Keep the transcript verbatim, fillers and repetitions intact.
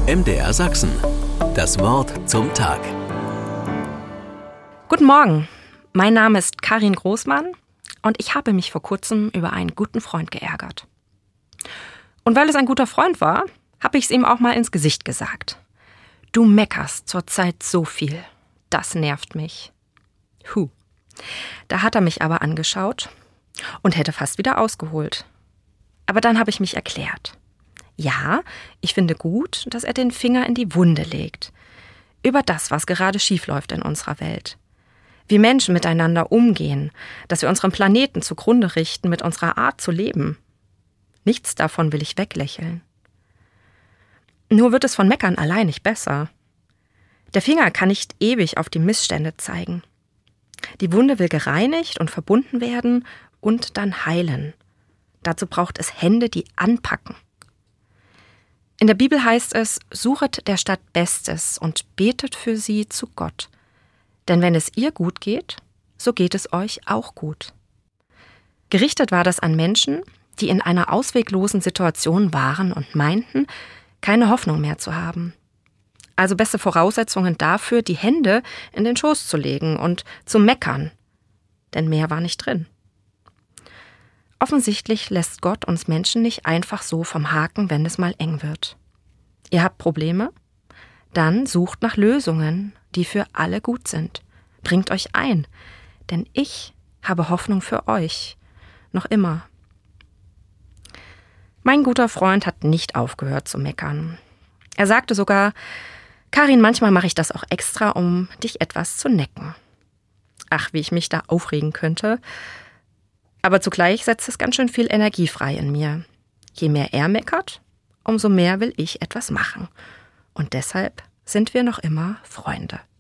M D R Sachsen. Das Wort zum Tag. Guten Morgen, mein Name ist Karin Großmann und ich habe mich vor kurzem über einen guten Freund geärgert. Und weil es ein guter Freund war, habe ich es ihm auch mal ins Gesicht gesagt. Du meckerst zurzeit so viel, das nervt mich. Huh. Da hat er mich aber angeschaut und hätte fast wieder ausgeholt. Aber dann habe ich mich erklärt. Ja, ich finde gut, dass er den Finger in die Wunde legt. Über das, was gerade schiefläuft in unserer Welt. Wie Menschen miteinander umgehen, dass wir unseren Planeten zugrunde richten mit unserer Art zu leben. Nichts davon will ich weglächeln. Nur wird es von Meckern allein nicht besser. Der Finger kann nicht ewig auf die Missstände zeigen. Die Wunde will gereinigt und verbunden werden und dann heilen. Dazu braucht es Hände, die anpacken. In der Bibel heißt es, suchet der Stadt Bestes und betet für sie zu Gott. Denn wenn es ihr gut geht, so geht es euch auch gut. Gerichtet war das an Menschen, die in einer ausweglosen Situation waren und meinten, keine Hoffnung mehr zu haben. Also beste Voraussetzungen dafür, die Hände in den Schoß zu legen und zu meckern. Denn mehr war nicht drin. Offensichtlich lässt Gott uns Menschen nicht einfach so vom Haken, wenn es mal eng wird. Ihr habt Probleme? Dann sucht nach Lösungen, die für alle gut sind. Bringt euch ein, denn ich habe Hoffnung für euch. Noch immer. Mein guter Freund hat nicht aufgehört zu meckern. Er sagte sogar, Karin, manchmal mache ich das auch extra, um dich etwas zu necken. Ach, wie ich mich da aufregen könnte. Aber zugleich setzt es ganz schön viel Energie frei in mir. Je mehr er meckert, umso mehr will ich etwas machen. Und deshalb sind wir noch immer Freunde.